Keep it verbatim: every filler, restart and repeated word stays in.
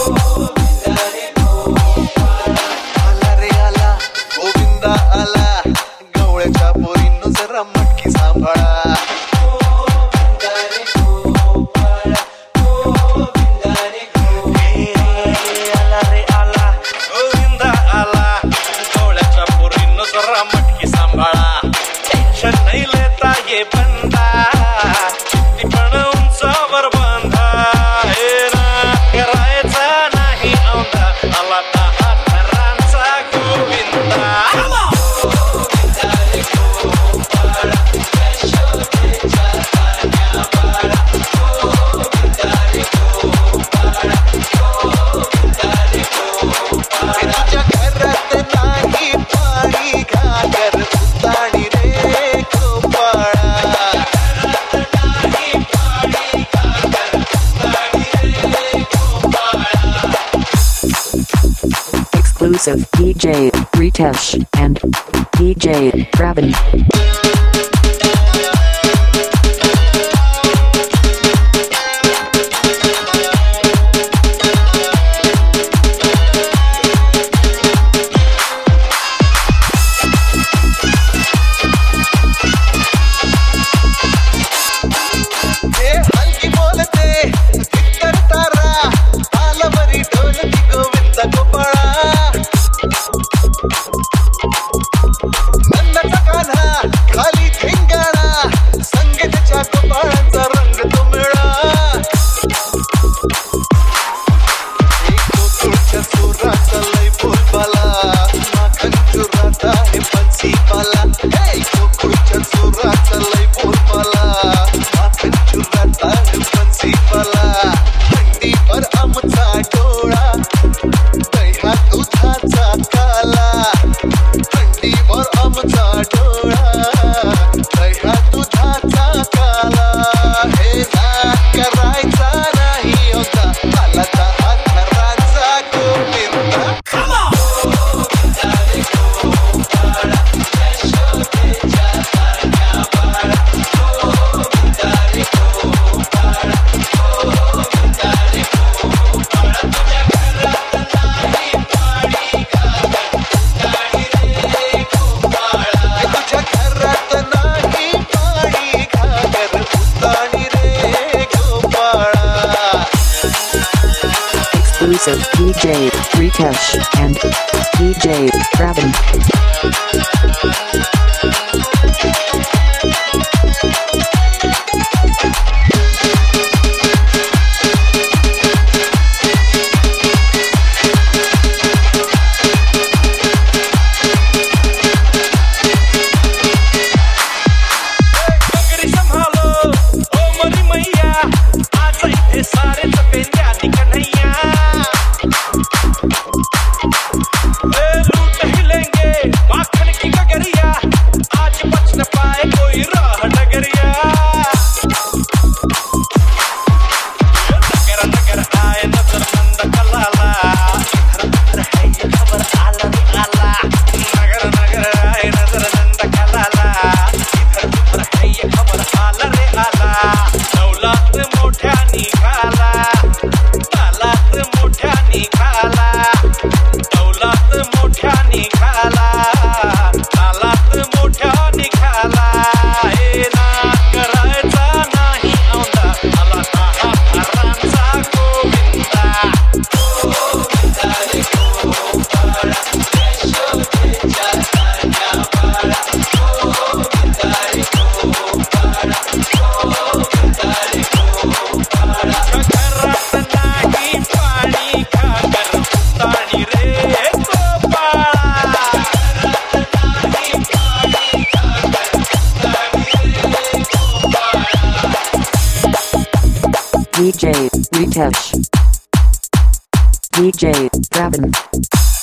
आला रे आला गोविंदा आला गवळ्याच्या पोरींनो जरा मटकी सांभाळा टेंशन नहीं लेता ये बंदा किती पण उंचावर बांधा हे ना करायचा नाही औंधा आला दहा थरांचा गोविंदा तुझ्या घरात नाही पाणी घागर उताणी Exclusive D J Ritesh and D J Pravin. खाली धिंगाणा संगीतच्या कपाळांचा रंग तो मिळा एक गोकुळच्या चोराचा लय बोलबाला माखन चोराचा हे बन्सीवाला हे गोकुळच्या चोराचा लय बोलबाला माखन चोराचा हे बन्सीवाला थंडीवर आमचा डोळा दह्या दुधाचा काला थंडीवर आमचा डोळा दह्या दुधाचा काला हे ना करायचा नाही होता आला दहा थरांचा Govinda Exclusive D J Ritesh and D J Pravin. D J Ritesh, D J Pravin.